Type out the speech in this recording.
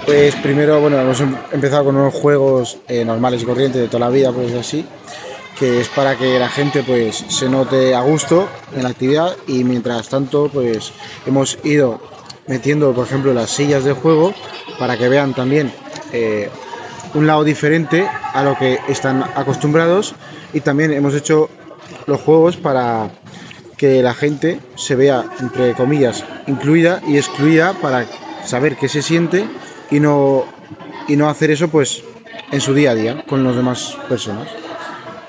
Pues primero, bueno, hemos empezado con unos juegos normales y corrientes de toda la vida, pues así, que es para que la gente pues se note a gusto en la actividad y mientras tanto pues hemos ido metiendo, por ejemplo, las sillas de juego para que vean también eh, un lado diferente a lo que están acostumbrados y también hemos hecho los juegos para que la gente se vea, entre comillas, incluida y excluida para saber qué se siente y no, y no hacer eso pues en su día a día con las demás personas.